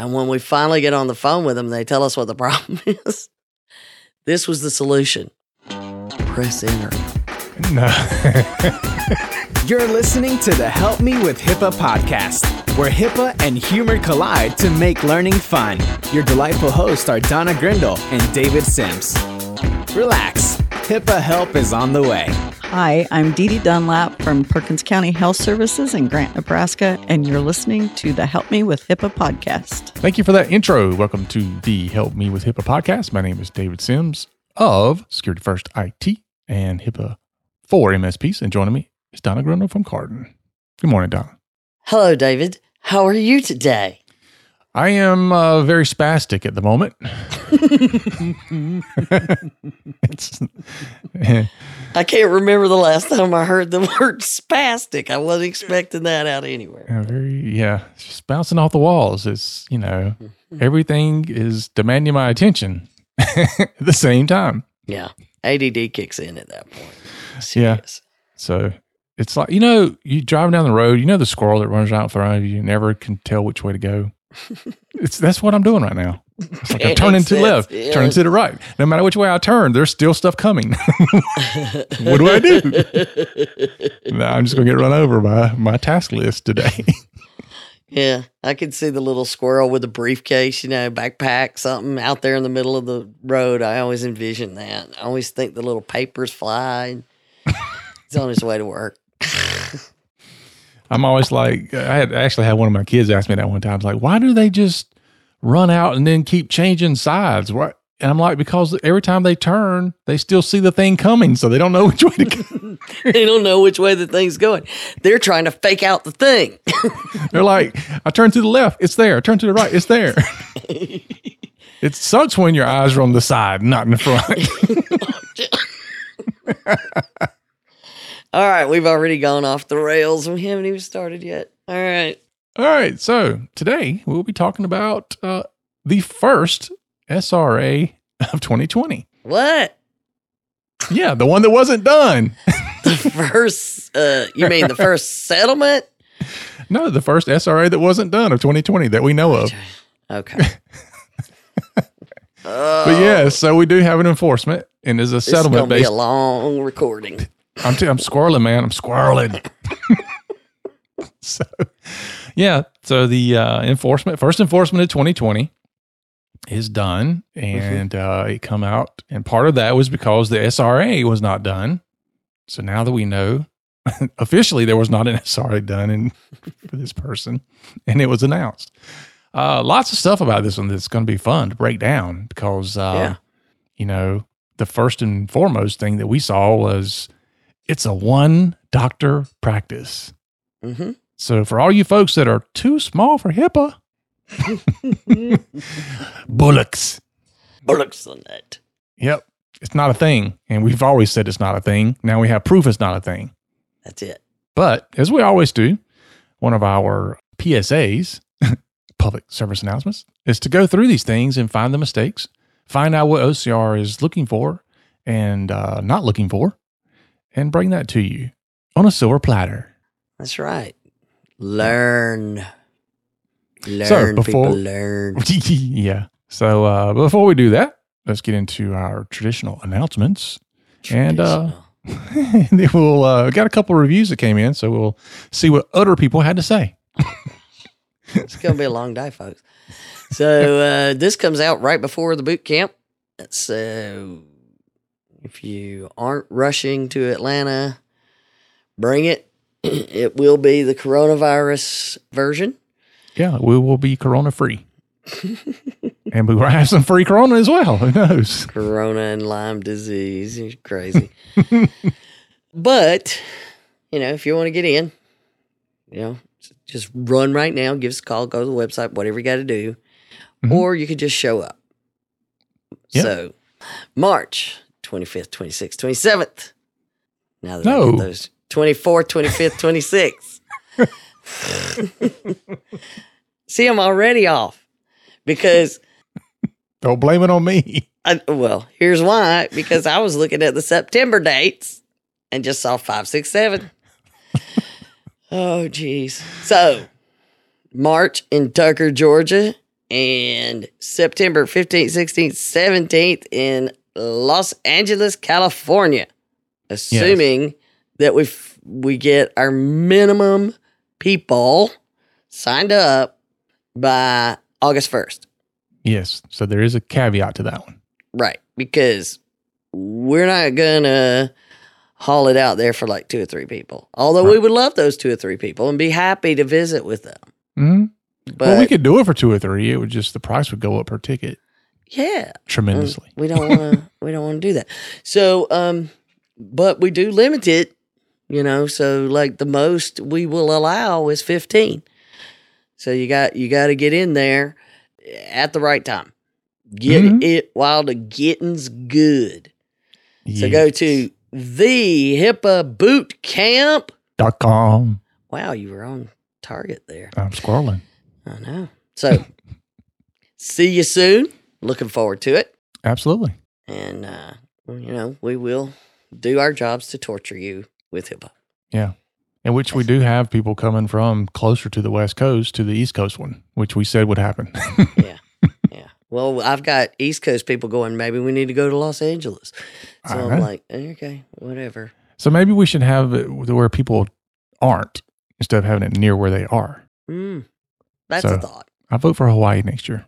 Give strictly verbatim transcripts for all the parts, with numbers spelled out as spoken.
And when we finally get on the phone with them, they tell us what the problem is. This was the solution. Press enter. No. You're listening to the Help Me with HIPAA podcast, where HIPAA and humor collide to make learning fun. Your delightful hosts are Donna Grindle and David Sims. Relax. HIPAA help is on the way. Hi, I'm Dee Dee Dunlap from Perkins County Health Services in Grant, Nebraska, and you're listening to the Help Me with HIPAA podcast. Thank you for that intro. Welcome to the Help Me with HIPAA podcast. My name is David Sims of Security First I T and HIPAA for M S Ps, and joining me is Donna Grindle from Cardin. Good morning, Donna. Hello, David. How are you today? I am uh, very spastic at the moment. it's, I can't remember the last time I heard the word spastic. I wasn't expecting that out anywhere. uh, very, yeah, it's just bouncing off the walls. It's, you know, everything is demanding my attention at the same time. Yeah. A D D kicks in at that point. Yeah. Serious. So it's like, you know, you driving down the road, you know, the squirrel that runs out in front of you, you never can tell which way to go. It's that's what I'm doing right now. It's like I'm turning to the left, Yeah. turning to the right. No matter which way I turn, there's still stuff coming. What do I do? No, I'm just going to get run over by my task list today. Yeah. I could see the little squirrel with a briefcase, you know, backpack, something out there in the middle of the road. I always envision that. I always think the little papers fly. And he's on his way to work. I'm always like, I had actually had one of my kids ask me that one time. I was like, why do they just run out and then keep changing sides? What? And I'm like, because every time they turn, they still see the thing coming, so they don't know which way to go. They don't know which way the thing's going. They're trying to fake out the thing. They're like, I turn to the left, it's there. I turn to the right, it's there. It sucks when your eyes are on the side, not in the front. All right, we've already gone off the rails. We haven't even started yet. All right. All right, so today we'll be talking about uh, the first S R A of twenty twenty. What? Yeah, the one that wasn't done. The first, uh, you mean the first settlement? No, the first S R A that wasn't done of twenty twenty that we know of. Okay. Oh, But yeah, so we do have an enforcement, and there's a this is going settlement to be based. a long recording. I'm t- I'm squirreling, man. I'm squirreling. So, yeah. So the uh, enforcement, first enforcement of twenty twenty is done, and mm-hmm. uh, it come out, and part of that was because the S R A was not done. So now that we know, officially there was not an S R A done in, for this person, and it was announced. Uh, lots of stuff about this one that's going to be fun to break down because, uh, Yeah. you know, the first and foremost thing that we saw was it's a one doctor practice. Mm-hmm. So for all you folks that are too small for HIPAA, bullocks. Bullocks on that. Yep. It's not a thing. And we've always said it's not a thing. Now we have proof it's not a thing. That's it. But as we always do, one of our P S As, public service announcements, is to go through these things and find the mistakes, find out what O C R is looking for and uh, not looking for, and bring that to you on a silver platter. That's right. Learn. Learn, So before, people, learn. yeah. So uh, before we do that, let's get into our traditional announcements. And uh, then we'll uh, got a couple of reviews that came in, so we'll see what other people had to say. It's going to be a long day, folks. So uh, this comes out right before the boot camp. So if you aren't rushing to Atlanta, bring it. It will be the coronavirus version. Yeah, we will be corona free. And we will have some free corona as well. Who knows? Corona and Lyme disease. You're crazy. But, you know, if you want to get in, you know, just run right now. Give us a call. Go to the website, whatever you got to do. Mm-hmm. Or you could just show up. Yep. So, March twenty-fifth, twenty-sixth, twenty-seventh. Now that no. I get those. twenty-fourth, twenty-fifth, twenty-sixth. See, I'm already off because. Don't blame it on me. I, well, here's why. Because I was looking at the September dates and just saw five, six, seven. Oh, geez. So, March in Tucker, Georgia, and September fifteenth, sixteenth, seventeenth in Los Angeles, California. Assuming yes. that we we get our minimum people signed up by August first. Yes. So there is a caveat to that one. Right. Because we're not going to haul it out there for like two or three people. Although right. we would love those two or three people and be happy to visit with them. Mm-hmm. But well, we could do it for two or three. It would just, the price would go up per ticket. Yeah. Tremendously. Um, we don't want to, we don't want to do that. So, um, but we do limit it, you know, so like the most we will allow is fifteen. So you got, you got to get in there at the right time. Get mm-hmm. it while the getting's good. Yes. So go to the hippa boot camp dot com. Wow, you were on target there. I'm scrolling. I know. So see you soon. Looking forward to it. Absolutely. And, uh, you know, we will do our jobs to torture you with HIPAA. Yeah. In which we do have people coming from closer to the West Coast to the East Coast one, which we said would happen. Yeah. Yeah. Well, I've got East Coast people going, maybe we need to go to Los Angeles. So All I'm right. like, okay, whatever. So maybe we should have it where people aren't instead of having it near where they are. Mm, that's so a thought. I vote for Hawaii next year.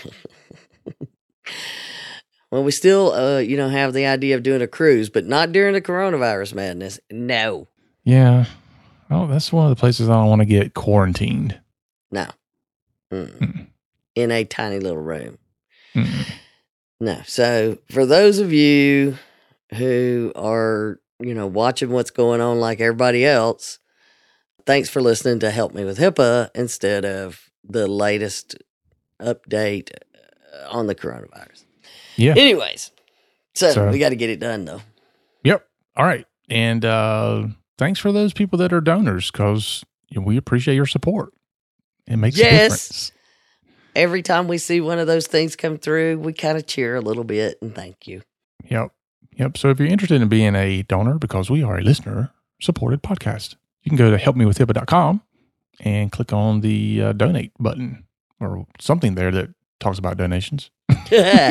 Well, we still, uh, you know, have the idea of doing a cruise, but not during the coronavirus madness. No. Yeah. Oh, that's one of the places I don't want to get quarantined. No. Mm. Mm. In a tiny little room. Mm. No. So for those of you who are, you know, watching what's going on like everybody else, thanks for listening to Help Me with HIPAA instead of the latest update on the coronavirus. Yeah. Anyways, so, so we got to get it done, though. Yep. All right. And uh, thanks for those people that are donors because you know, we appreciate your support. It makes yes. a difference. Every time we see one of those things come through, we kind of cheer a little bit and thank you. Yep. Yep. So if you're interested in being a donor, because we are a listener-supported podcast, you can go to help me with hippa dot com and click on the uh, donate button or something there that talks about donations. uh,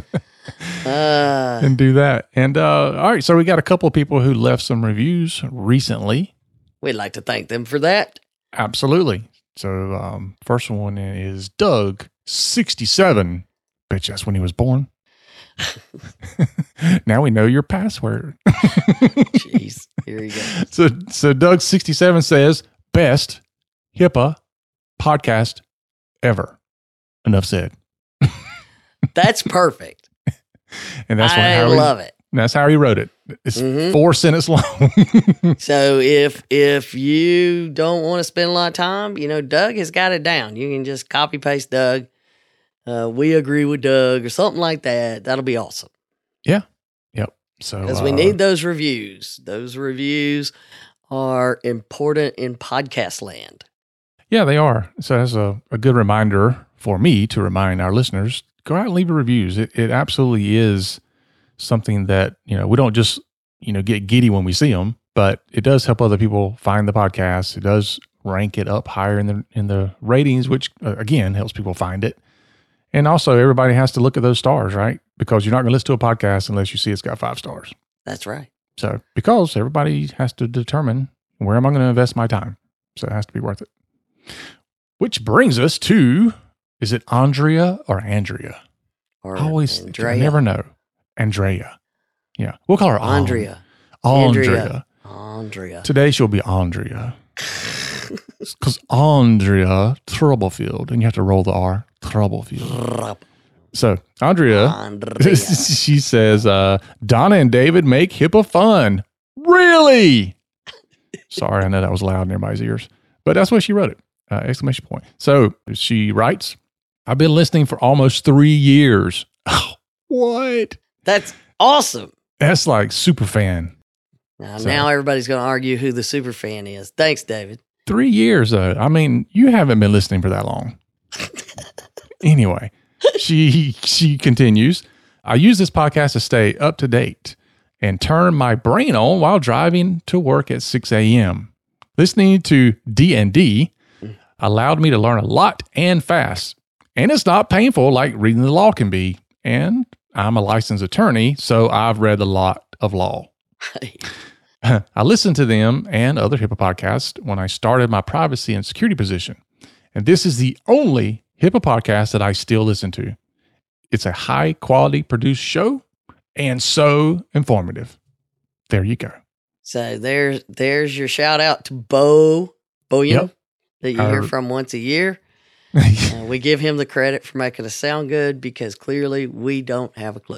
and do that. And uh, all right, so we got a couple of people who left some reviews recently. We'd like to thank them for that. Absolutely. So um, first one is Doug sixty-seven. Bet you that's when he was born. Now we know your password. Jeez, here you go. So, so Doug sixty-seven says, best HIPAA podcast ever. Enough said. That's perfect. And that's I how love he, it. That's how he wrote it. It's mm-hmm. four sentences long. So if if you don't want to spend a lot of time, you know, Doug has got it down. You can just copy paste Doug. Uh, we agree with Doug or something like that. That'll be awesome. Yeah. Yep. So because we uh, need those reviews. Those reviews are important in podcast land. Yeah, they are. So that's a, a good reminder for me to remind our listeners, go out and leave reviews. It, it absolutely is something that, you know, we don't just, you know, get giddy when we see them, but it does help other people find the podcast. It does rank it up higher in the in the ratings, which, uh, again, helps people find it. And also, everybody has to look at those stars, right? Because you're not going to listen to a podcast unless you see it's got five stars. That's right. So, because everybody has to determine where am I going to invest my time. So, it has to be worth it. Which brings us to, is it Andrea or Andrea? Or I always, Andrea. I never know. Andrea. Yeah. We'll call her Andrea. Andrea. Andrea. Today she'll be Andrea. Because Andrea Troublefield, and you have to roll the R, Troublefield. So, Andrea, Andrea. She says, uh, Donna and David make HIPAA fun. Really? Sorry, I know that was loud in everybody's ears, but that's what she wrote it. Uh, exclamation point. So she writes, I've been listening for almost three years. Oh, what? That's awesome. That's like super fan. Now, so, now everybody's going to argue who the super fan is. Thanks, David. Three years, though. I mean, you haven't been listening for that long. Anyway, she she continues, I use this podcast to stay up to date and turn my brain on while driving to work at six a.m. Listening to D and D allowed me to learn a lot and fast. And it's not painful like reading the law can be. And I'm a licensed attorney, so I've read a lot of law. I listened to them and other HIPAA podcasts when I started my privacy and security position. And this is the only HIPAA podcast that I still listen to. It's a high quality produced show and so informative. There you go. So there's there's your shout out to Bo Boyan Yep. that you Our- hear from once a year. Uh, we give him the credit for making us sound good because clearly we don't have a clue.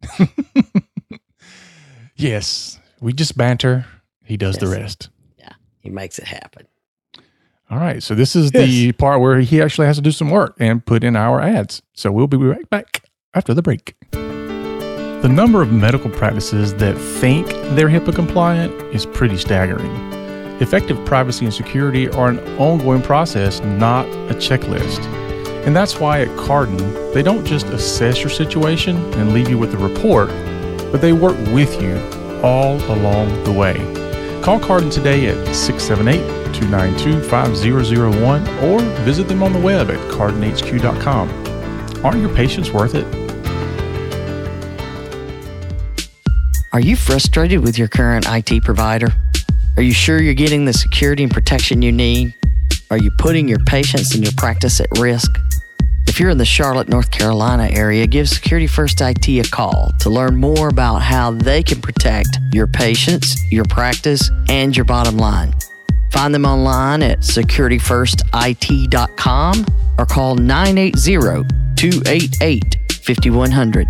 Yes, we just banter. He does the Yes. rest. Yeah, he makes it happen. All right. So this is the part where he actually has to do some work and put in our ads. So we'll be right back after the break. The number of medical practices that think they're HIPAA compliant is pretty staggering. Effective privacy and security are an ongoing process, not a checklist. And that's why at Cardin, they don't just assess your situation and leave you with a report, but they work with you all along the way. Call Cardin today at six seven eight, two nine two, five zero zero one or visit them on the web at cardin h q dot com. Aren't your patients worth it? Are you frustrated with your current I T provider? Are you sure you're getting the security and protection you need? Are you putting your patients and your practice at risk? If you're in the Charlotte, North Carolina area, give Security First I T a call to learn more about how they can protect your patients, your practice, and your bottom line. Find them online at security first I T dot com or call nine eight zero, two eight eight, five one zero zero.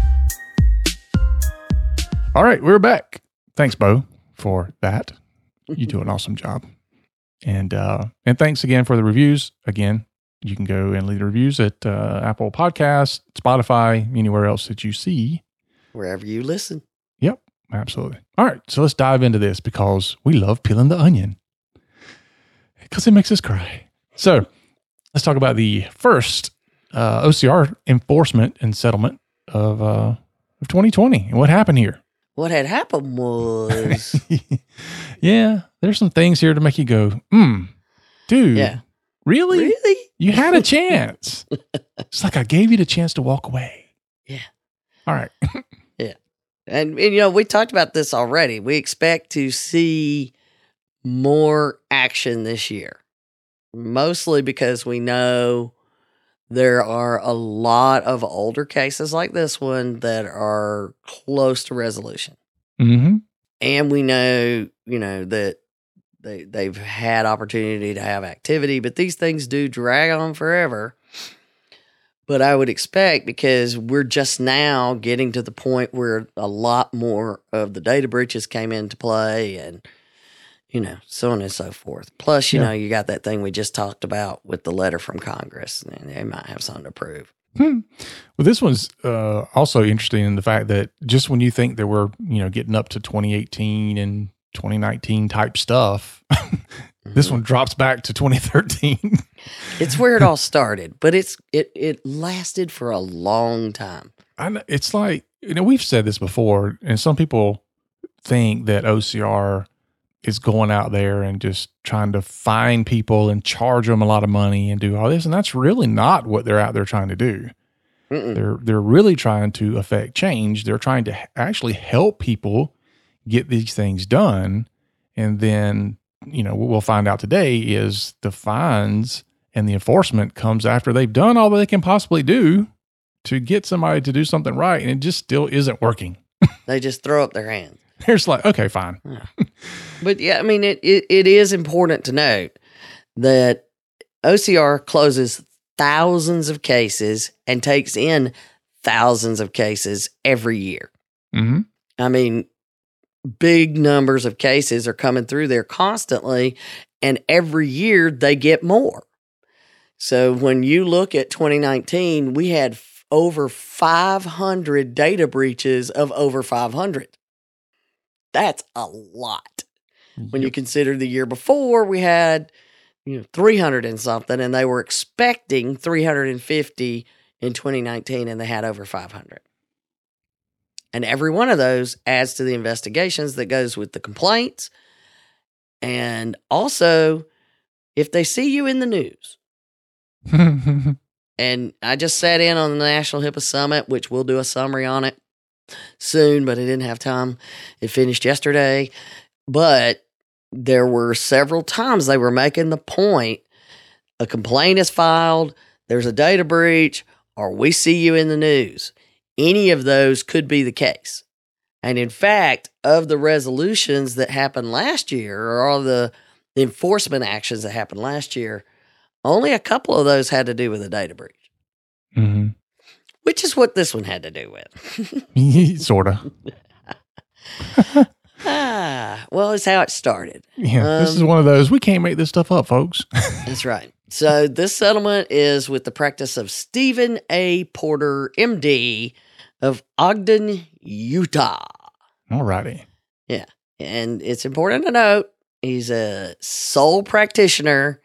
All right, we're back. Thanks, Bo, for that. You do an awesome job. And uh, and thanks again for the reviews. Again, you can go and leave the reviews at uh, Apple Podcasts, Spotify, anywhere else that you see. Wherever you listen. Yep, absolutely. All right, so let's dive into this because we love peeling the onion because it makes us cry. So let's talk about the first uh, O C R enforcement and settlement of, uh, of twenty twenty and what happened here. What had happened was... Yeah, there's some things here to make you go, hmm, dude, yeah. really? Really? You had a chance. It's like I gave you the chance to walk away. Yeah. All right. And, and, you know, we talked about this already. We expect to see more action this year, mostly because we know there are a lot of older cases like this one that are close to resolution. Mm-hmm. And we know, you know, that they, they've had opportunity to have activity, but these things do drag on forever. But I would expect, because we're just now getting to the point where a lot more of the data breaches came into play and, you know, so on and so forth. Plus, you Yeah. know, you got that thing we just talked about with the letter from Congress. And they might have something to prove. Hmm. Well, this one's uh, also interesting in the fact that just when you think that we're, you know, getting up to twenty eighteen and twenty nineteen type stuff, this one drops back to twenty thirteen. It's where it all started, but it's it it lasted for a long time. I know, it's like, you know, we've said this before, and some people think that O C R is going out there and just trying to find people and charge them a lot of money and do all this. And that's really not what they're out there trying to do. Mm-mm. They're, they're really trying to affect change. They're trying to h- actually help people get these things done. And then, you know, what we'll find out today is the fines and the enforcement comes after they've done all that they can possibly do to get somebody to do something right. And it just still isn't working. They just throw up their hands. They're just like, okay, fine. But yeah, I mean, it, it, it is important to note that O C R closes thousands of cases and takes in thousands of cases every year. Mm-hmm. I mean, big numbers of cases are coming through there constantly, and every year they get more. So when you look at twenty nineteen, we had f- over five hundred data breaches of over five hundred. That's a lot. When you consider the year before, we had, you know, three hundred and something, and they were expecting three hundred fifty in twenty nineteen, and they had over five hundred. And every one of those adds to the investigations that goes with the complaints. And also, if they see you in the news, And I just sat in on the National HIPAA Summit, which we'll do a summary on it soon, but I didn't have time. It finished yesterday. But there were several times they were making the point, a complaint is filed, there's a data breach, or we see you in the news. Any of those could be the case. And in fact, of the resolutions that happened last year, or all the enforcement actions that happened last year, only a couple of those had to do with a data breach. Mm-hmm. Which is what this one had to do with. Sort of. ah, well, it's how it started. Yeah, um, this is one of those, we can't make this stuff up, folks. That's right. So this settlement is with the practice of Stephen A. Porter, M D, of Ogden, Utah. All righty. Yeah. And it's important to note, he's a sole practitioner,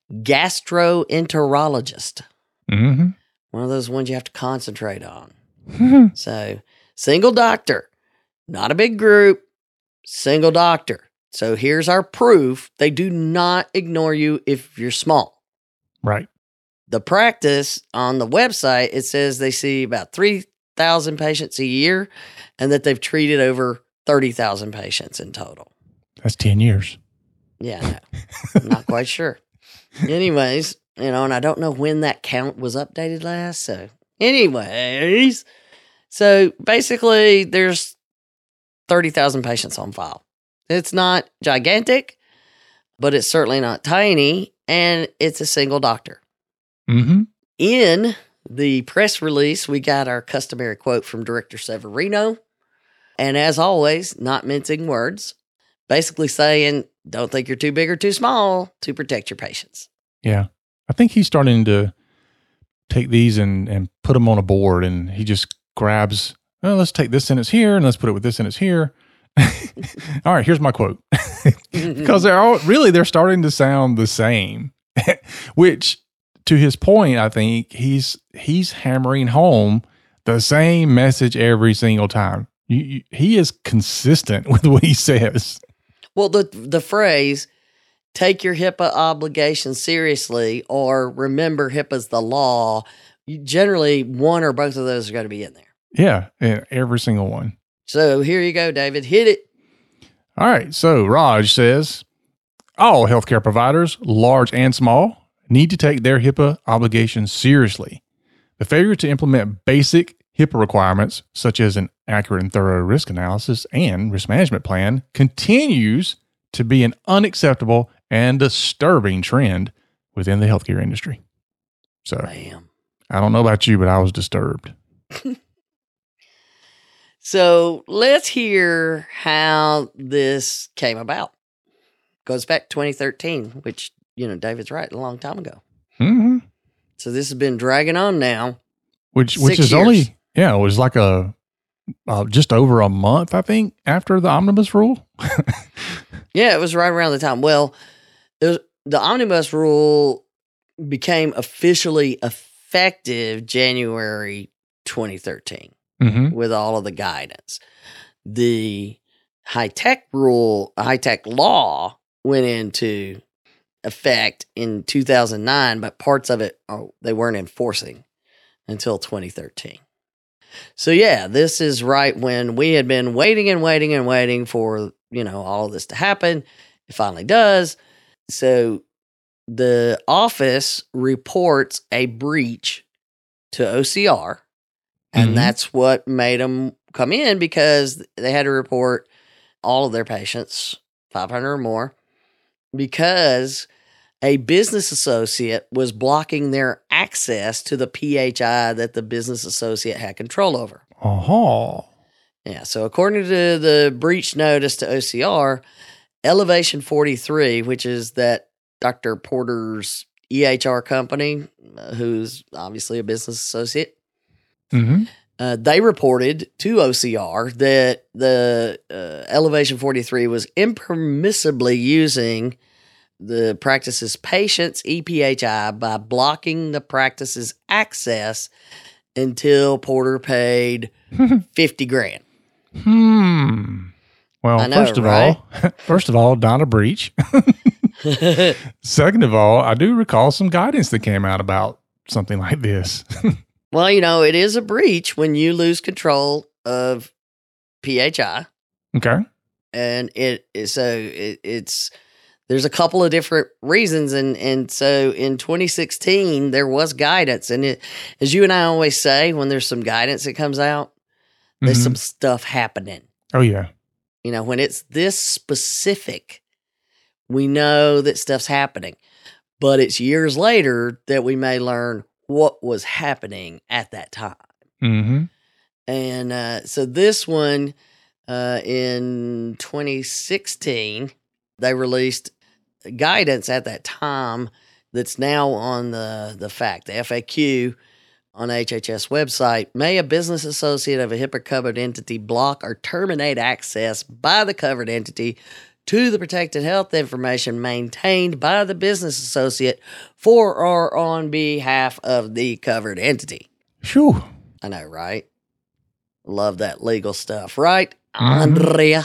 gastroenterologist. Mm-hmm. One of those ones you have to concentrate on. So, single doctor, not a big group, single doctor. So, here's our proof. They do not ignore you if you're small. Right. The practice on the website, it says they see about three thousand patients a year and that they've treated over thirty thousand patients in total. That's ten years. Yeah, no, I'm not quite sure. Anyways, you know, and I don't know when that count was updated last. So, anyways, so basically there's thirty thousand patients on file. It's not gigantic, but it's certainly not tiny, and it's a single doctor. Mm-hmm. In the press release, we got our customary quote from Director Severino. And as always, not mincing words, basically saying, don't think you're too big or too small to protect your patients. Yeah. I think he's starting to take these and, and put them on a board, and he just grabs, oh, let's take this sentence here and let's put it with this sentence here. All right, here's my quote. Because they're all really, they're starting to sound the same, which to his point, I think he's, he's hammering home the same message every single time. You, you, he is consistent with what he says. Well, the the phrase, take your HIPAA obligation seriously, or remember HIPAA's the law, you generally one or both of those are going to be in there. Yeah, yeah, every single one. So here you go, David. Hit it. All right. So Raj says, all healthcare providers, large and small, need to take their HIPAA obligations seriously. The failure to implement basic HIPAA requirements, such as an accurate and thorough risk analysis and risk management plan, continues to be an unacceptable and disturbing trend within the healthcare industry. So, Bam. I don't know about you, but I was disturbed. So let's hear how this came about. Goes back to twenty thirteen, which, you know, David's right, a long time ago. Mm-hmm. So this has been dragging on now. Which, which Six is years. only, yeah, it was like a, uh, just over a month, I think, after the omnibus rule. Yeah, it was right around the time. Well, it was, the omnibus rule became officially effective January twenty thirteen. Mm-hmm. With all of the guidance. The high-tech rule, high-tech law went into effect in two thousand nine, but parts of it, oh, they weren't enforcing until twenty thirteen. So yeah, this is right when we had been waiting and waiting and waiting for, you know, all of this to happen. It finally does. So the office reports a breach to O C R. And Mhm. that's what made them come in, because they had to report all of their patients, five hundred or more, because a business associate was blocking their access to the P H I that the business associate had control over. Oh, Yeah, so according to the breach notice to O C R, Elevation forty-three, which is that Doctor Porter's E H R company, uh, who's obviously a business associate, mm-hmm. Uh, they reported to O C R that the uh, Elevation forty-three was impermissibly using the practice's patient's E P H I by blocking the practice's access until Porter paid fifty grand. Hmm. Well, I know, first of right? all, first of all, not a breach. Second of all, I do recall some guidance that came out about something like this? Well, you know, it is a breach when you lose control of P H I. Okay. And it is so it, it's there's a couple of different reasons, and and so in twenty sixteen there was guidance, and it, as you and I always say, when there's some guidance that comes out, there's Mhm. some stuff happening. Oh, yeah. You know, when it's this specific, we know that stuff's happening, but it's years later that we may learn what was happening at that time. Mm-hmm. And uh, so this one uh, in twenty sixteen, they released guidance at that time that's now on the, the fact, the F A Q on H H S website. May a business associate of a HIPAA covered entity block or terminate access by the covered entity to the protected health information maintained by the business associate for or on behalf of the covered entity. Phew. I know, right? Love that legal stuff, right, Mhm. Andrea?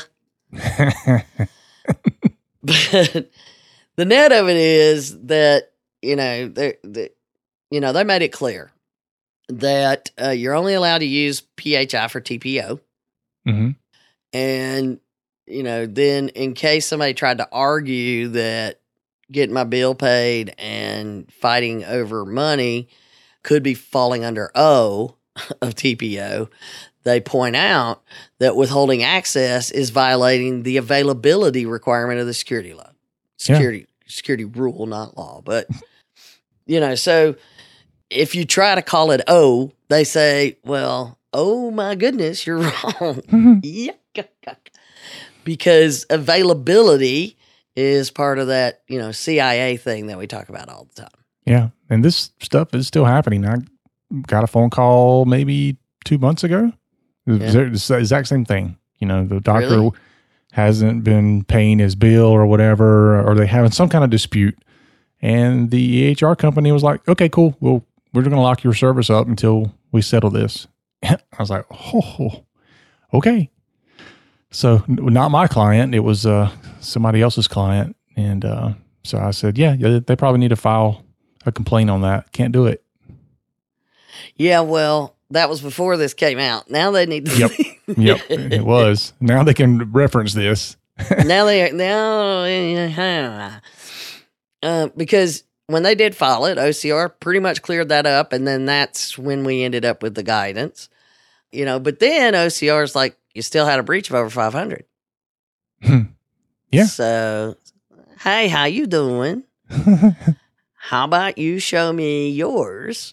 But the net of it is that, you know, they, they, you know, they made it clear that uh, you're only allowed to use P H I for T P O. Mm-hmm. And, you know, then in case somebody tried to argue that getting my bill paid and fighting over money could be falling under O of T P O, they point out that withholding access is violating the availability requirement of the security law. Security security rule, not law. But, you know, so if you try to call it O, they say, well, oh my goodness, you're wrong. Mm-hmm. Yuck, yuck, yuck. Because availability is part of that, you know, C I A thing that we talk about all the time. Yeah. And this stuff is still happening. I got a phone call maybe two months ago. Yeah. It's the exact same thing. You know, the doctor Really? hasn't been paying his bill or whatever, or they having some kind of dispute. And the E H R company was like, okay, cool. Well, we're going to lock your service up until we settle this. I was like, oh, okay. So not my client. It was uh, somebody else's client. And uh, so I said, yeah, yeah, they probably need to file a complaint on that. Can't do it. Yeah, well, that was before this came out. Now they need to. Yep. Yep. It was. Now they can reference this. now they now uh, because when they did file it, O C R pretty much cleared that up, and then that's when we ended up with the guidance. You know, but then O C R is like, you still had a breach of over five hundred. Yeah. So, hey, how you doing? How about you show me yours?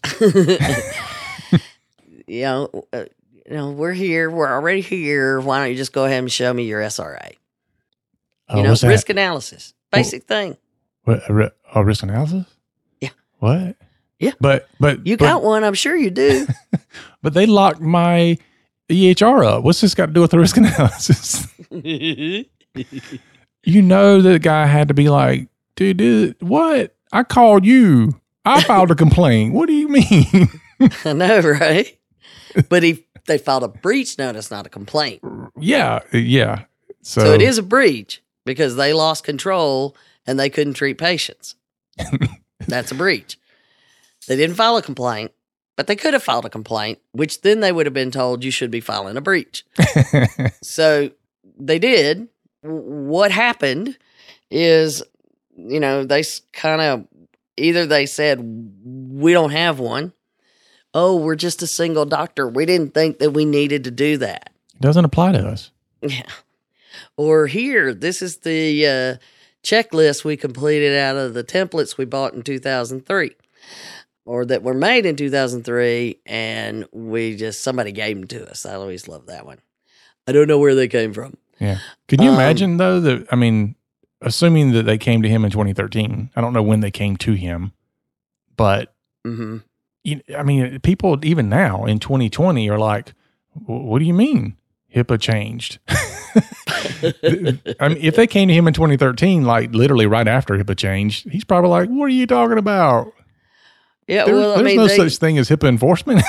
you know, uh, you know, we're here. We're already here. Why don't you just go ahead and show me your S R A? Oh, You know, what's that? risk analysis, basic thing. What, a, ri- a risk analysis? Yeah. What? Yeah. But but You but, got one, I'm sure you do. but they locked my E H R up. What's this got to do with the risk analysis? You know, the guy had to be like, dude, dude, what? I called you. I filed a complaint. What do you mean? I know, right? But he they filed a breach notice, not a complaint. yeah, yeah. So, So it is a breach because they lost control and they couldn't treat patients. That's a breach. They didn't file a complaint, but they could have filed a complaint, which then they would have been told you should be filing a breach. So they did. W- What happened is, you know, they kind of either they said, we don't have one. Oh, we're just a single doctor. We didn't think that we needed to do that. It doesn't apply to us. Yeah. Or here, this is the uh, checklist we completed out of the templates we bought in two thousand three or that were made in two thousand three. And we just, somebody gave them to us. I always love that one. I don't know where they came from. Yeah. Can you Um, imagine though that, I mean, assuming that they came to him in twenty thirteen, I don't know when they came to him, but Mm-hmm. you, I mean, people even now in twenty twenty are like, what do you mean HIPAA changed? I mean, if they came to him in twenty thirteen, like literally right after HIPAA changed, he's probably like, what are you talking about? Yeah, There's, well, I there's mean, no they, such thing as HIPAA enforcement.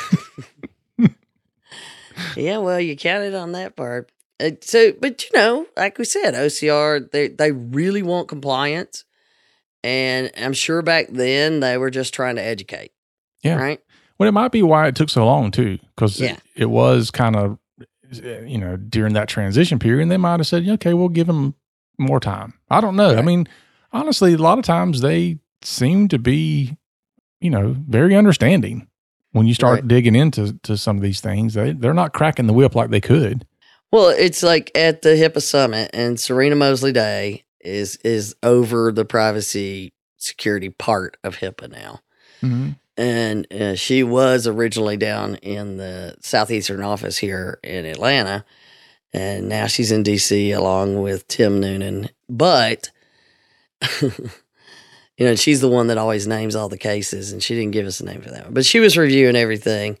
yeah, well, you counted on that part. Uh, so, but you know, like we said, O C R, they they really want compliance, and I'm sure back then they were just trying to educate. Yeah. Right? Well, it might be why it took so long too, because Yeah. it, it was kind of, you know, during that transition period, and they might have said, okay, we'll give them more time. I don't know. Right. I mean, honestly, a lot of times they seem to be, you know, very understanding when you start Right. digging into to some of these things. They, they're not cracking the whip like they could. Well, it's like at the HIPAA summit, and Serena Mosley Day is is over the privacy security part of HIPAA now. Mm-hmm. And uh, she was originally down in the Southeastern office here in Atlanta. And now she's in D C along with Tim Noonan. But, you know, she's the one that always names all the cases, and she didn't give us a name for that one. But she was reviewing everything.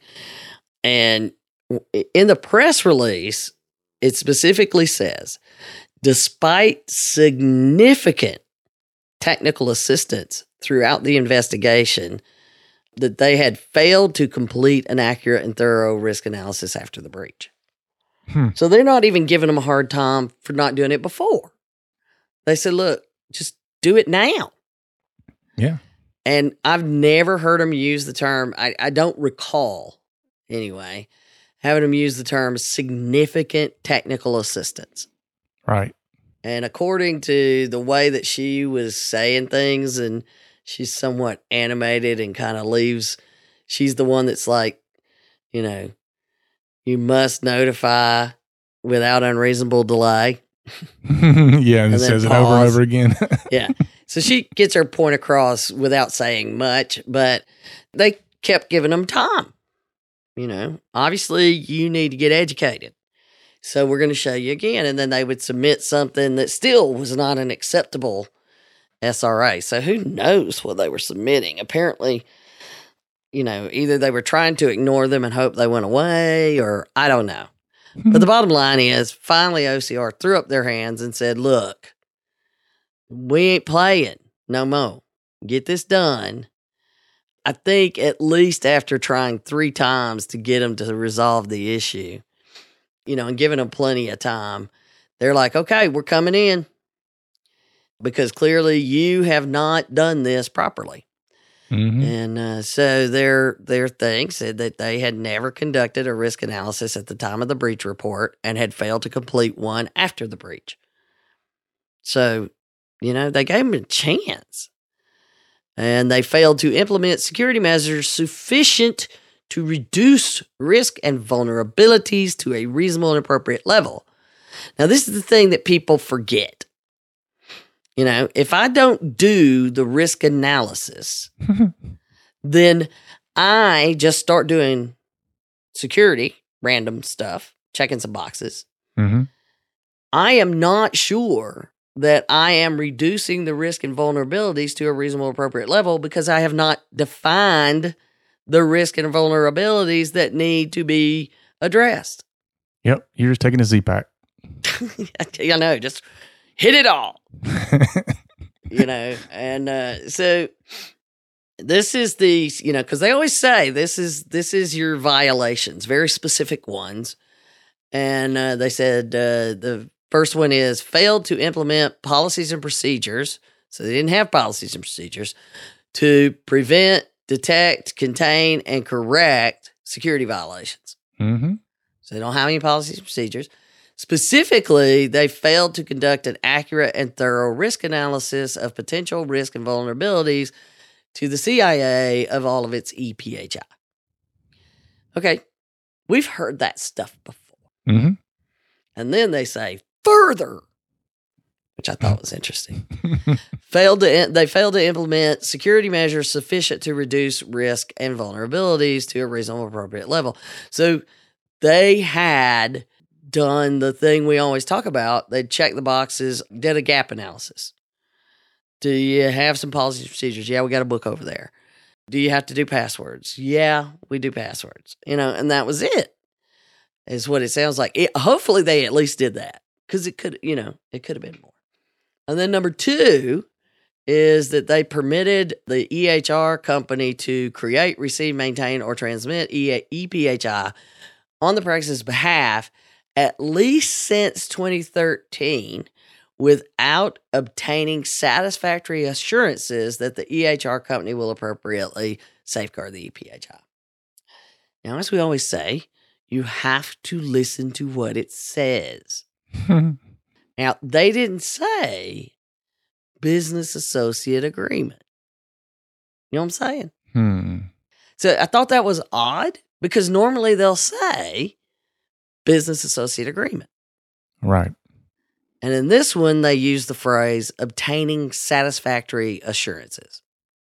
And in the press release, it specifically says, despite significant technical assistance throughout the investigation, that they had failed to complete an accurate and thorough risk analysis after the breach. Hmm. So they're not even giving them a hard time for not doing it before. They said, look, just do it now. Yeah. And I've never heard them use the term, I, I don't recall anyway, having them use the term significant technical assistance. Right. And according to the way that she was saying things, and she's somewhat animated and kind of leaves, she's the one that's like, you know, you must notify without unreasonable delay. Yeah, and, And it then says it over and pause. over again. Yeah. So she gets her point across without saying much, but they kept giving them time. You know, obviously you need to get educated. So we're going to show you again. And then they would submit something that still was not an acceptable S R A. So who knows what they were submitting? Apparently, you know, either they were trying to ignore them and hope they went away, or I don't know. But the bottom line is, finally O C R threw up their hands and said, look, we ain't playing no more. Get this done. I think at least after trying three times to get them to resolve the issue, you know, and giving them plenty of time, they're like, okay, we're coming in. Because clearly you have not done this properly. Mm-hmm. And uh, so their their thing said that they had never conducted a risk analysis at the time of the breach report and had failed to complete one after the breach. So, you know, they gave them a chance. And they failed to implement security measures sufficient to reduce risk and vulnerabilities to a reasonable and appropriate level. Now, this is the thing that people forget. You know, if I don't do the risk analysis, then I just start doing security, random stuff, checking some boxes. Mm-hmm. I am not sure that I am reducing the risk and vulnerabilities to a reasonable, appropriate level because I have not defined the risk and vulnerabilities that need to be addressed. Yep. You're just taking a Z-Pack. I know, just hit it all. You know, and uh, so this is the, you know, because they always say this is this is your violations, very specific ones. And uh, they said uh, the first one is failed to implement policies and procedures. So they didn't have policies and procedures to prevent, detect, contain, and correct security violations. Mm-hmm. So they don't have any policies and procedures. Specifically, they failed to conduct an accurate and thorough risk analysis of potential risk and vulnerabilities to the C I A of all of its E P H I. Okay, we've heard that stuff before. Mm-hmm. And then they say, further, which I thought was interesting, failed to they failed to implement security measures sufficient to reduce risk and vulnerabilities to a reasonable appropriate level. So they had done the thing we always talk about. They'd check the boxes, did a gap analysis. Do you have some policies and procedures? Yeah, we got a book over there. Do you have to do passwords? Yeah, we do passwords. You know, and that was it, is what it sounds like. It, hopefully they at least did that, because it could, you know, it could have been more. And then number two is that they permitted the E H R company to create, receive, maintain, or transmit E P H I on the practice's behalf at least since twenty thirteen without obtaining satisfactory assurances that the E H R company will appropriately safeguard the E P H I. Now, as we always say, you have to listen to what it says. Now, they didn't say business associate agreement. You know what I'm saying? Hmm. So I thought that was odd because normally they'll say business associate agreement. Right. And in this one, they use the phrase obtaining satisfactory assurances.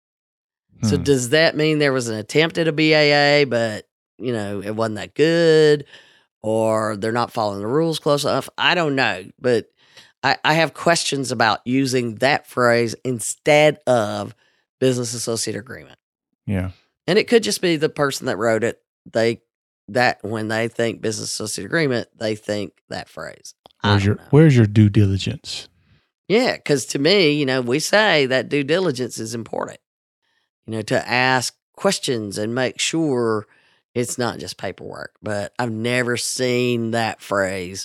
So Hmm. does that mean there was an attempt at a B A A, but, you know, it wasn't that good, or they're not following the rules close enough? I don't know, but I, I have questions about using that phrase instead of business associate agreement. Yeah. And it could just be the person that wrote it. They that when they think business associate agreement, they think that phrase. I Where's don't your know. Where's your due diligence? Yeah, because to me, you know, we say that due diligence is important. You know, to ask questions and make sure it's not just paperwork. But I've never seen that phrase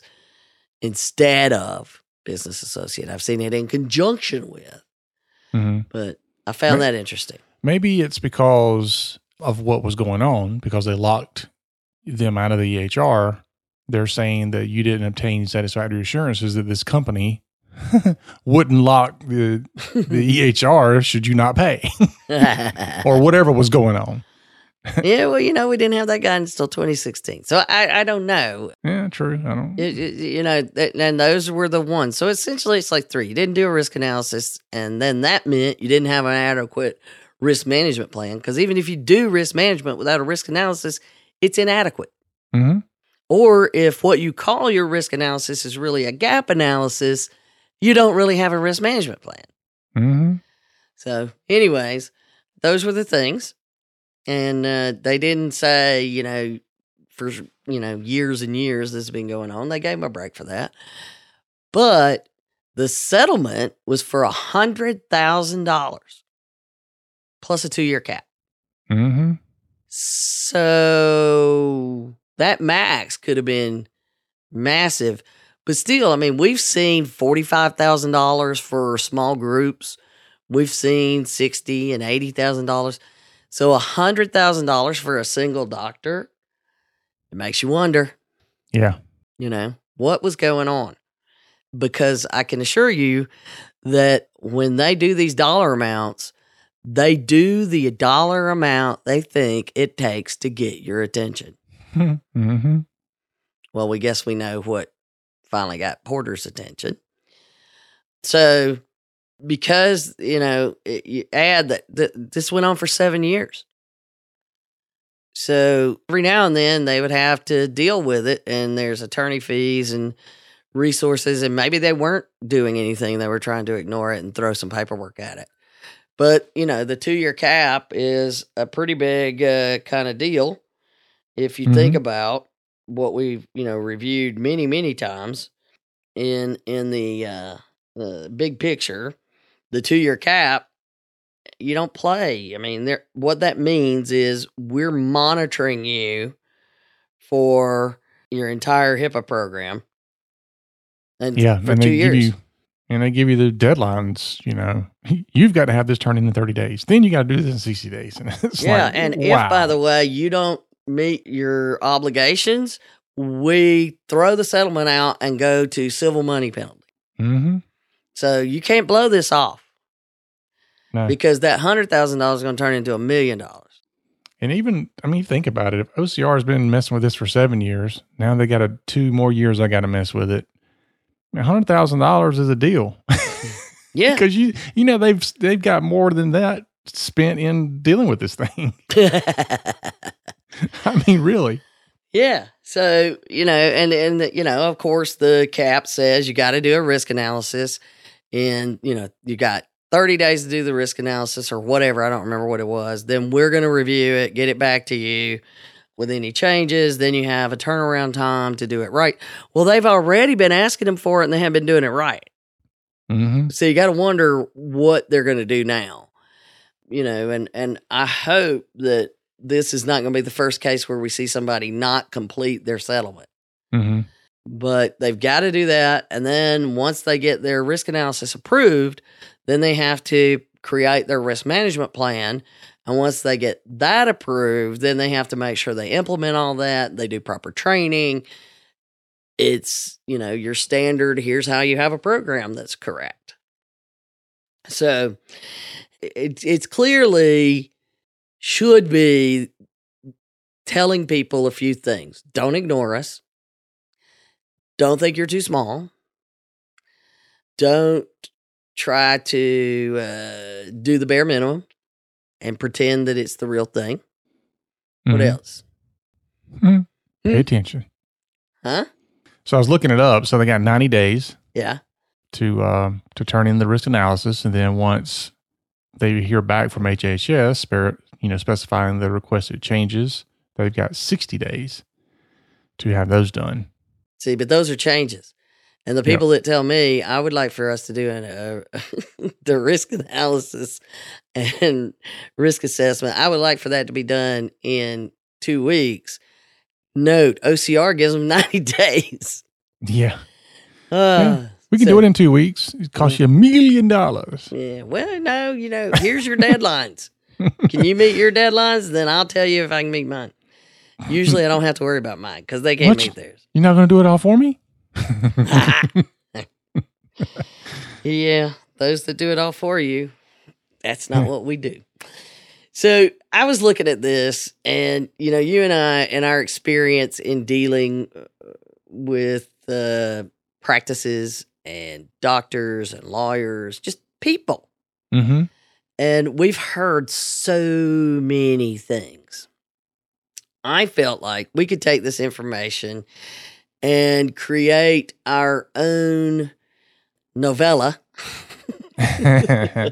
instead of business associate. I've seen it in conjunction with, Mm-hmm. but I found Right. that interesting. Maybe it's because of what was going on, because they locked them out of the E H R. They're saying that you didn't obtain satisfactory assurances that this company wouldn't lock the the E H R should you not pay, or whatever was going on. Yeah, well, you know, we didn't have that guidance until twenty sixteen. So I, I don't know. Yeah, true. I don't. It, it- you know, th- and those were the ones. So essentially, it's like three. You didn't do a risk analysis, and then that meant you didn't have an adequate risk management plan. Because even if you do risk management without a risk analysis, it's inadequate. Mm-hmm. Or if what you call your risk analysis is really a gap analysis, you don't really have a risk management plan. Mm-hmm. So, anyways, those were the things. And uh, they didn't say, you know, for, you know, years and years this has been going on. They gave them a break for that. But the settlement was for one hundred thousand dollars plus a two-year cap. Mm-hmm. So that max could have been massive. But still, I mean, we've seen forty-five thousand dollars for small groups. We've seen sixty thousand dollars and eighty thousand dollars. So one hundred thousand dollars for a single doctor, it makes you wonder, Yeah. you know, what was going on? Because I can assure you that when they do these dollar amounts, they do the dollar amount they think it takes to get your attention. Mm-hmm. Well, we guess we know what finally got Porter's attention. So, because, you know, it, you add that, that this went on for seven years. So, every now and then they would have to deal with it, and there's attorney fees and resources, and maybe they weren't doing anything. They were trying to ignore it and throw some paperwork at it. But, you know, the two-year cap is a pretty big uh, kind of deal if you Mhm. think about what we've, you know, reviewed many, many times in in the uh, the big picture. The two-year cap, you don't play. I mean, there. What that means is we're monitoring you for your entire HIPAA program, and Yeah. for and two they give years. you, and they give you the deadlines. You know, you've got to have this turned in in thirty days. Then you got to do this in sixty days. And it's Yeah, like, and wow. if, by the way, you don't meet your obligations, we throw the settlement out and go to civil money penalty. Mm-hmm. So you can't blow this off No. because that one hundred thousand dollars is going to turn into a million dollars. And even, I mean, think about it. If O C R has been messing with this for seven years, now they got a two more years I got to mess with it. one hundred thousand dollars is a deal. Yeah. Because you, you know, they've they've got more than that spent in dealing with this thing. I mean, really. Yeah. So, you know, and, and, you know, of course, the cap says you got to do a risk analysis, and, you know, you got thirty days to do the risk analysis or whatever. I don't remember what it was. Then we're going to review it, get it back to you with any changes. Then you have a turnaround time to do it right. Well, they've already been asking them for it, and they haven't been doing it right. Mm-hmm. So you got to wonder what they're going to do now, you know, and, and I hope that this is not going to be the first case where we see somebody not complete their settlement, Mm-hmm. but they've got to do that. And then once they get their risk analysis approved, then they have to create their risk management plan. And once they get that approved, then they have to make sure they implement all that. They do proper training. It's, you know, your standard, here's how you have a program that's correct. So it, it's clearly should be telling people a few things. Don't ignore us. Don't think you're too small. Don't try to uh, do the bare minimum and pretend that it's the real thing. What Mhm. else? Mm-hmm. Pay Hmm. attention. Huh? So I was looking it up. So they got ninety days Yeah. to um, to turn in the risk analysis, and then once they hear back from H H S, spare, you know, specifying the requested changes, they've got sixty days to have those done. See, but those are changes. And the Yeah. people that tell me, I would like for us to do an, uh, the risk analysis and risk assessment, I would like for that to be done in two weeks. Note, O C R gives them ninety days. Yeah, Uh, we can so- do it in two weeks. It costs you a million dollars. Yeah, well, no, you know, here's your deadlines. Can you meet your deadlines? Then I'll tell you if I can meet mine. Usually I don't have to worry about mine because they can't What? meet theirs. You're not going to do it all for me? Yeah, those that do it all for you, that's not what we do. So I was looking at this, and, you know, you and I, and our experience in dealing uh, with uh, practices and doctors and lawyers, just people. Mm-hmm. And we've heard so many things. I felt like we could take this information and create our own novella. uh,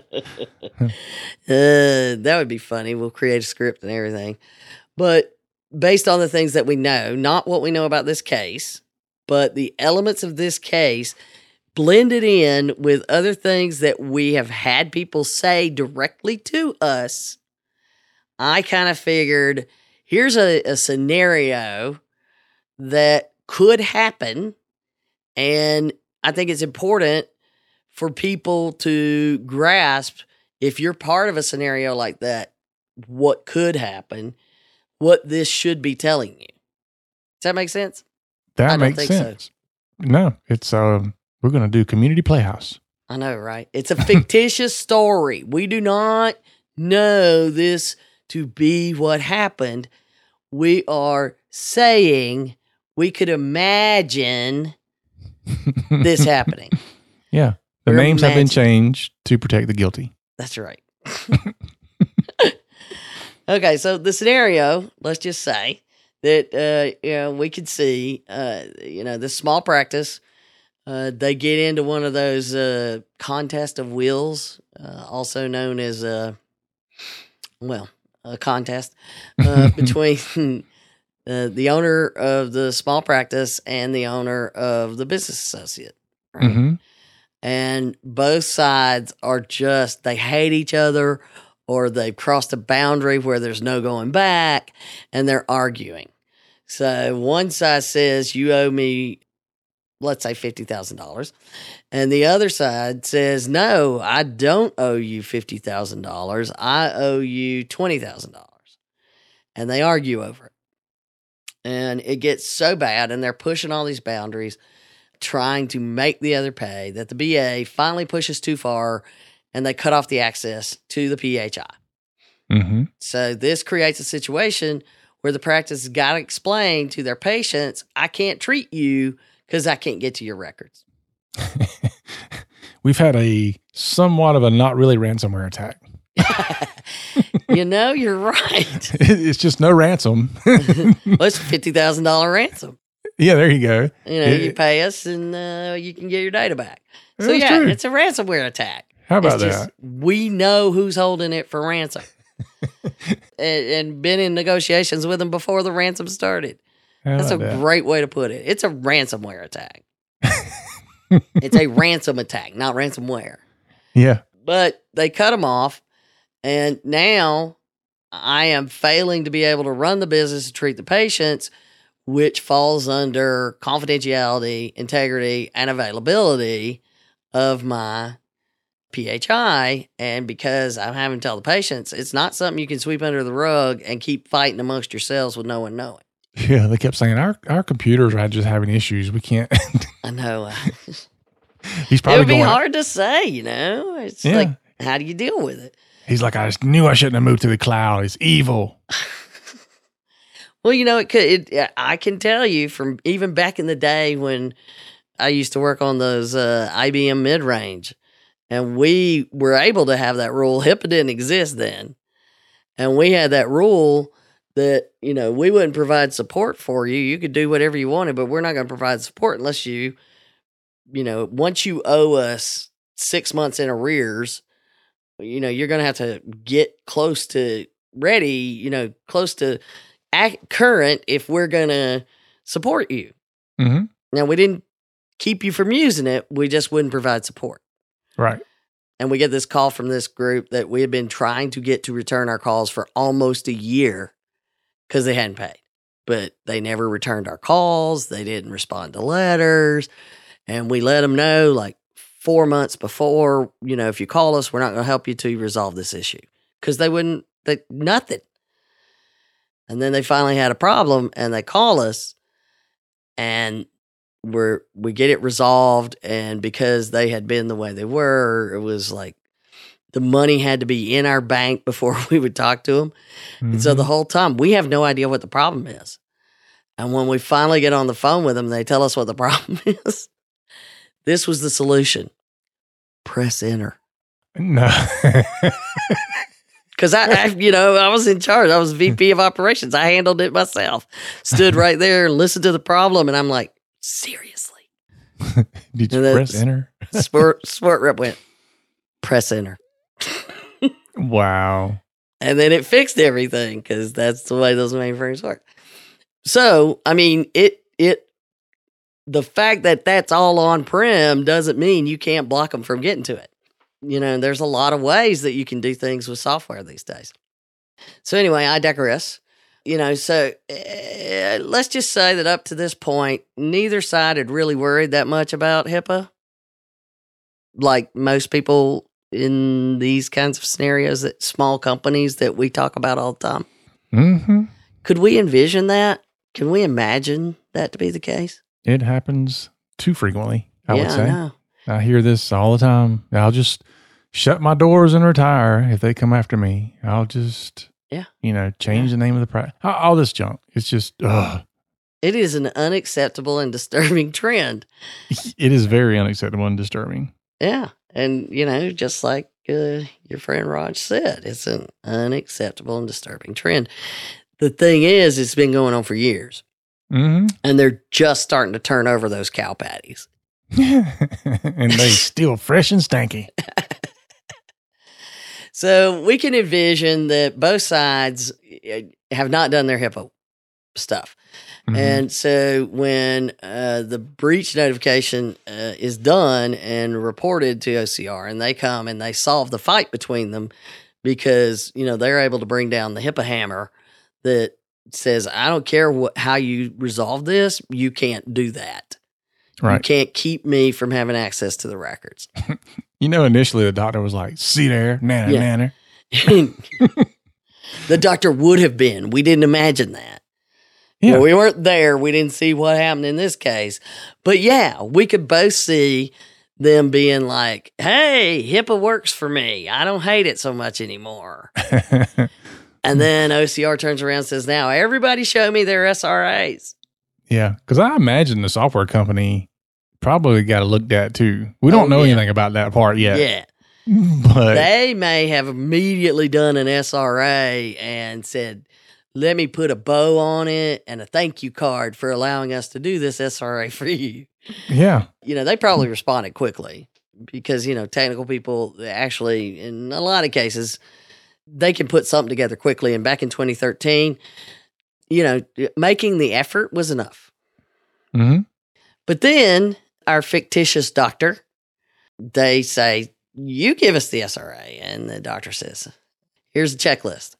that would be funny. We'll create a script and everything. But based on the things that we know, not what we know about this case, but the elements of this case blended in with other things that we have had people say directly to us, I kind of figured here's a, a scenario that could happen. And I think it's important for people to grasp, if you're part of a scenario like that, what could happen, what this should be telling you. Does that make sense? I That don't makes think so. sense. No, it's um, we're going to do Community Playhouse. I know, right? It's a fictitious story. We do not know this to be what happened. We are saying we could imagine this happening. Yeah. The We're names have been imagining. changed to protect the guilty. That's right. Okay, so the scenario, let's just say that uh, you know, we could see, uh, you know, this small practice, uh, they get into one of those uh, contest of wills, uh, also known as, uh, well, a contest uh, between uh, the owner of the small practice and the owner of the business associate, right? Mm-hmm. And both sides are just, they hate each other, or they've crossed a boundary where there's no going back, and they're arguing. So one side says, you owe me, let's say fifty thousand dollars. And the other side says, no, I don't owe you fifty thousand dollars. I owe you twenty thousand dollars. And they argue over it. And it gets so bad, and they're pushing all these boundaries, trying to make the other pay, that the B A finally pushes too far, and they cut off the access to the P H I. Mm-hmm. So this creates a situation where the practice has got to explain to their patients, I can't treat you because I can't get to your records. We've had a somewhat of a not really ransomware attack. You know, you're right. It's just no ransom. Well, it's a fifty thousand dollars ransom. Yeah, there you go. You know, It- you pay us and uh, you can get your data back. So That's yeah, true. it's a ransomware attack. How about It's just, that? we know who's holding it for ransom. and, and been in negotiations with them before the ransom started. How That's a about that? great way to put it. It's a ransomware attack. It's a ransom attack, not ransomware. Yeah. But they cut them off, and now I am failing to be able to run the business and treat the patients, which falls under confidentiality, integrity, and availability of my P H I. And because I'm having to tell the patients, it's not something you can sweep under the rug and keep fighting amongst yourselves with no one knowing. Yeah, they kept saying, our our computers are just having issues. We can't. I know. uh, He's It probably would be going, hard to say, you know? It's Yeah. like, how do you deal with it? he's like, I just knew I shouldn't have moved to the cloud. It's evil. Well, you know, it could. It, I can tell you from even back in the day when I used to work on those uh, I B M mid range, and we were able to have that rule. HIPAA didn't exist then, and we had that rule that you know we wouldn't provide support for you. You could do whatever you wanted, but we're not going to provide support unless you, you know, once you owe us six months in arrears, you know, you're going to have to get close to ready. You know, close to Act current if we're going to support you. Mm-hmm. Now, we didn't keep you from using it. We just wouldn't provide support. Right. And we get this call from this group that we had been trying to get to return our calls for almost a year because they hadn't paid. But they never returned our calls. They didn't respond to letters. And we let them know like four months before, you know, if you call us, we're not going to help you to resolve this issue. Because they wouldn't, they, nothing. And then they finally had a problem and they call us and we're, we get it resolved. And because they had been the way they were, it was like the money had to be in our bank before we would talk to them. Mm-hmm. And so the whole time we have no idea what the problem is. And when we finally get on the phone with them, they tell us what the problem is. This was the solution. Press enter. No. Because I, I, you know, I was in charge. I was V P of operations. I handled it myself. Stood right there and listened to the problem. And I'm like, seriously? Did you And then press enter? Sport, sport rep went, press enter. Wow. And then it fixed everything because that's the way those mainframes work. So, I mean, it, it, the fact that that's all on-prem doesn't mean you can't block them from getting to it. You know, there's a lot of ways that you can do things with software these days. So anyway, I digress. You know, so uh, let's just say that up to this point, neither side had really worried that much about HIPAA. Like most people in these kinds of scenarios, that small companies that we talk about all the time. Mm-hmm. Could we envision that? Can we imagine that to be the case? It happens too frequently, I yeah, would say. I know. I hear this all the time. I'll just shut my doors and retire if they come after me. I'll just, Yeah. you know, change the name of the price. All this junk. It's just, ugh. It is an unacceptable and disturbing trend. It is very unacceptable and disturbing. Yeah. And, you know, just like uh, your friend Raj said, it's an unacceptable and disturbing trend. The thing is, it's been going on for years. Mm-hmm. And they're just starting to turn over those cow patties. And they still fresh and stanky. So we can envision that both sides have not done their HIPAA stuff. Mm-hmm. And so when uh, the breach notification uh, is done and reported to O C R, and they come and they solve the fight between them because, you know, they're able to bring down the HIPAA hammer that says, I don't care what, how you resolve this, you can't do that. Right. You can't keep me from having access to the records. You know, initially the doctor was like, see there, nanner, Yeah. nanner. The doctor would have been. We didn't imagine that. Yeah. Well, we weren't there. We didn't see what happened in this case. But yeah, we could both see them being like, hey, HIPAA works for me. I don't hate it so much anymore. And then O C R turns around and says, now everybody show me their S R As. Yeah. Because I imagine the software company probably got looked at too. We don't Oh, know yeah. anything about that part yet. Yeah. But They may have immediately done an S R A and said, let me put a bow on it and a thank you card for allowing us to do this S R A for you. yeah. You know, they probably responded quickly because, you know, technical people actually, in a lot of cases, they can put something together quickly. And back in twenty thirteen, you know, making the effort was enough. Mm-hmm. But then our fictitious doctor, they say, you give us the S R A. And the doctor says, here's a checklist.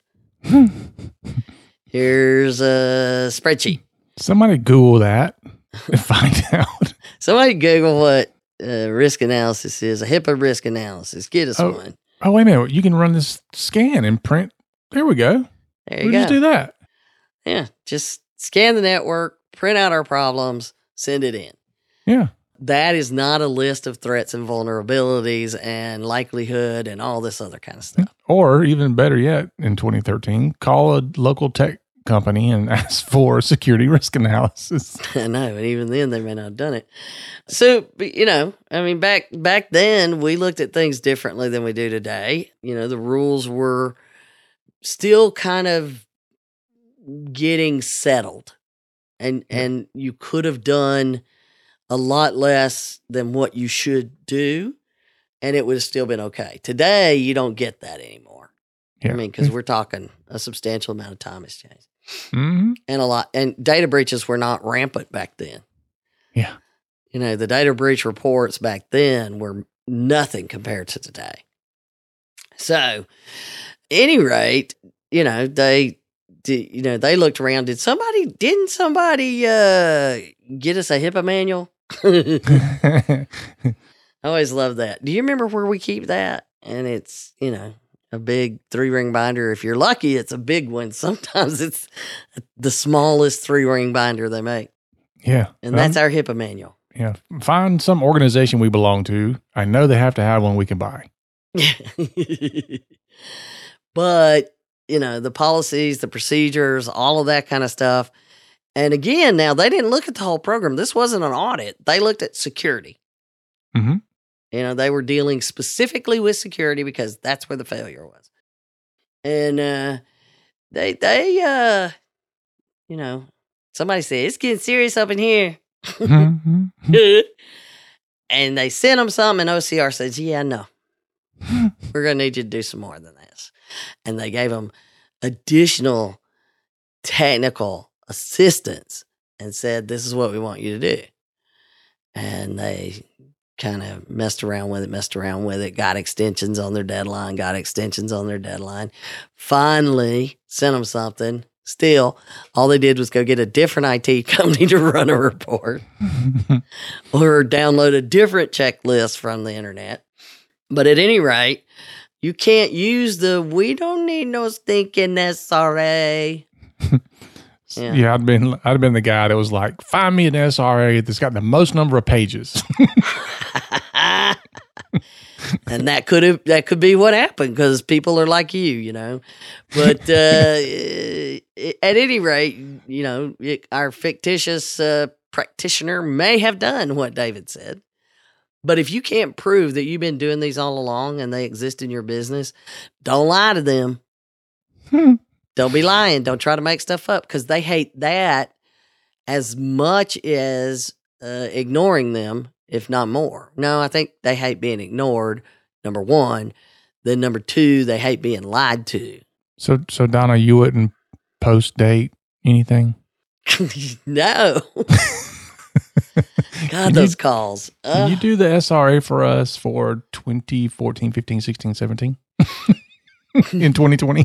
Here's a spreadsheet. Somebody Google that and find out. Somebody Google what uh, risk analysis is, a HIPAA risk analysis. Get us Oh. one. Oh, wait a minute. You can run this scan and print. There we go. There you We'll go. just do that. Yeah, just scan the network, print out our problems, send it in. Yeah. That is not a list of threats and vulnerabilities and likelihood and all this other kind of stuff. Or even better yet, in twenty thirteen, call a local tech company and ask for security risk analysis. I know, and even then they may not have done it. So, but, you know, I mean, back back then we looked at things differently than we do today. You know, the rules were still kind of getting settled, and Yeah. and you could have done a lot less than what you should do, and it would have still been okay. Today, you don't get that anymore. Yeah. I mean, because we're talking a substantial amount of time has changed, hmm and a lot, and data breaches were not rampant back then. Yeah. You know, the data breach reports back then were nothing compared to today. So, any rate, you know, they, did, you know, they looked around. Did somebody, didn't somebody uh, get us a HIPAA manual? I always love that. Do you remember where we keep that? And it's, you know, a big three ring binder. If you're lucky, it's a big one. Sometimes it's the smallest three ring binder they make. yeah. And that's our HIPAA manual. Yeah. Find some organization we belong to. I know they have to have one we can buy. But, you know, the policies, the procedures, all of that kind of stuff. And again, now they didn't look at the whole program. This wasn't an audit. They looked at security. Mm-hmm. You know, they were dealing specifically with security because that's where the failure was. And uh, they, they, uh, you know, somebody said, it's getting serious up in here. Mm-hmm. And they sent them something, and O C R says, yeah, no, we're going to need you to do some more than this. And they gave them additional technical assistance and said, this is what we want you to do. And they kind of messed around with it, messed around with it, got extensions on their deadline, got extensions on their deadline. Finally, sent them something. Still, all they did was go get a different I T company to run a report or download a different checklist from the internet. But at any rate, you can't use the, we don't need no stinking S R A. Yeah. Yeah. I'd been I'd have been the guy that was like, find me an S R A that's got the most number of pages. And that could have that could be what happened because people are like you, you know. But uh, at any rate, you know, it, our fictitious uh, practitioner may have done what David said. But if you can't prove that you've been doing these all along and they exist in your business, don't lie to them. Don't be lying. Don't try to make stuff up because they hate that as much as uh, ignoring them, if not more. No, I think they hate being ignored, number one. Then number two, they hate being lied to. So so Donna, you wouldn't post date anything? No. God, Can those you- calls. Can Uh, you do the S R A for us for twenty fourteen, fifteen, sixteen, seventeen? In twenty twenty?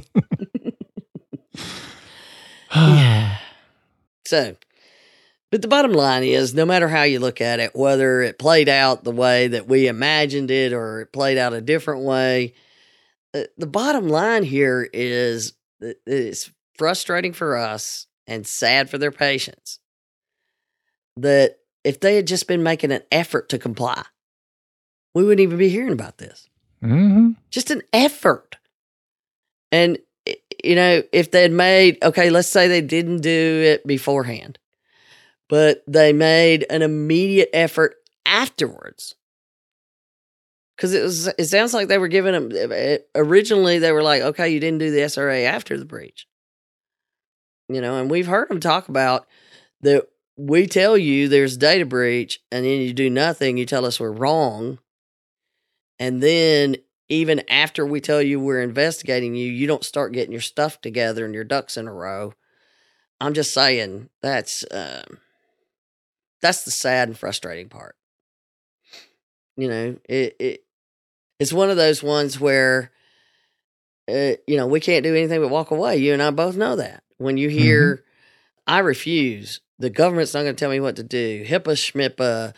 Yeah. So, but the bottom line is no matter how you look at it, whether it played out the way that we imagined it or it played out a different way, the, the bottom line here is that it's frustrating for us and sad for their patients that if they had just been making an effort to comply, we wouldn't even be hearing about this. Mm-hmm. Just an effort. And, you know, if they'd made, okay, let's say they didn't do it beforehand, but they made an immediate effort afterwards. Because it was, it sounds like they were giving them, originally they were like, okay, you didn't do the S R A after the breach. You know, and we've heard them talk about that we tell you there's data breach and then you do nothing, you tell us we're wrong. And then even after we tell you we're investigating you, you don't start getting your stuff together and your ducks in a row. I'm just saying that's um, that's the sad and frustrating part. You know, it, it it's one of those ones where uh, you know we can't do anything but walk away. You and I both know that. When you hear, mm-hmm. I refuse. The government's not going to tell me what to do. HIPAA, schmippa.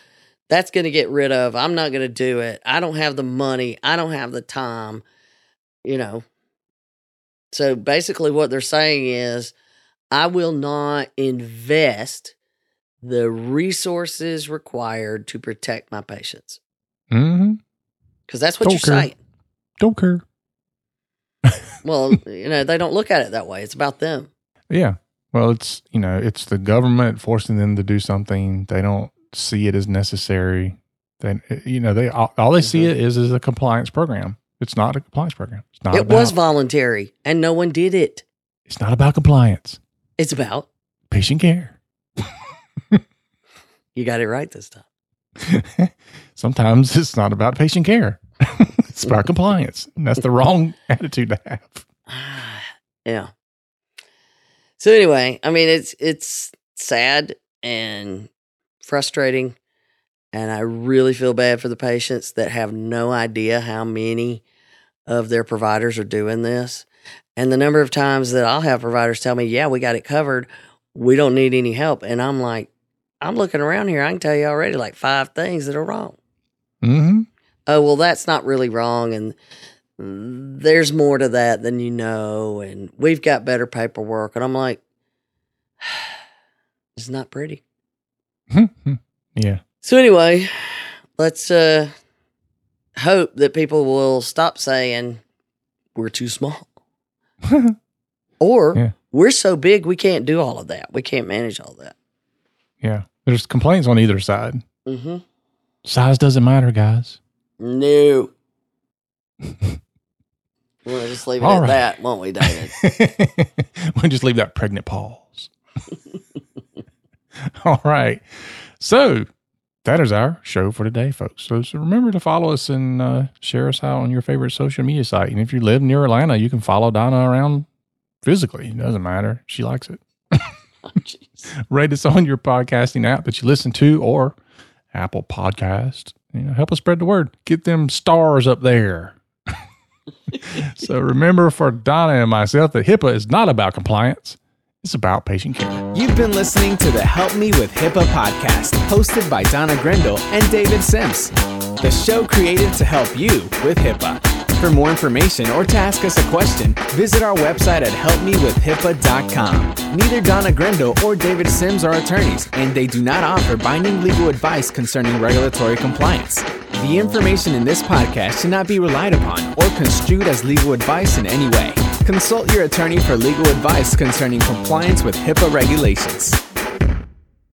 That's going to get rid of. I'm not going to do it. I don't have the money. I don't have the time, you know. So basically what they're saying is, I will not invest the resources required to protect my patients. Mm-hmm. Because that's what Don't you're care. saying. Don't care. Well, you know, they don't look at it that way. It's about them. Yeah. Well, it's, you know, it's the government forcing them to do something. They don't see it as necessary. Then, you know, they all, all they see Mhm. it is as a compliance program. It's not a compliance program. It's not It about, was voluntary and no one did it. It's not about compliance. It's about, Patient care. you got it right this time. Sometimes it's not about patient care. It's about compliance. And that's the wrong attitude to have. Yeah. So anyway, I mean, it's it's sad and frustrating, and I really feel bad for the patients that have no idea how many of their providers are doing this. And the number of times that I'll have providers tell me, yeah, we got it covered. We don't need any help. And I'm like, I'm looking around here. I can tell you already like five things that are wrong. Mm-hmm. Oh, well, that's not really wrong. And there's more to that than you know. And we've got better paperwork. And I'm like, it's not pretty. Yeah. So anyway, let's uh, hope that people will stop saying we're too small. Or Yeah. we're so big we can't do all of that. We can't manage all that. Yeah. There's complaints on either side. Mm-hmm. Size doesn't matter, guys. No. We'll just leave it All at right. that, won't we, David? We'll just leave that pregnant pause. All right. So that is our show for today, folks. So, so remember to follow us and uh, share us out on your favorite social media site. And if you live near Atlanta, you can follow Donna around physically. It doesn't matter. She likes it. Oh, jeez. Rate us on your podcasting app that you listen to or Apple Podcast. You know, help us spread the word. Get them stars up there. So remember for Donna and myself that HIPAA is not about compliance. It's about patient care. You've been listening to the Help Me with HIPAA podcast, hosted by Donna Grindle and David Sims. The show created to help you with HIPAA. For more information or to ask us a question, visit our website at help me with hipaa dot com. Neither Donna Grindle or David Sims are attorneys, and they do not offer binding legal advice concerning regulatory compliance. The information in this podcast should not be relied upon or construed as legal advice in any way. Consult your attorney for legal advice concerning compliance with HIPAA regulations.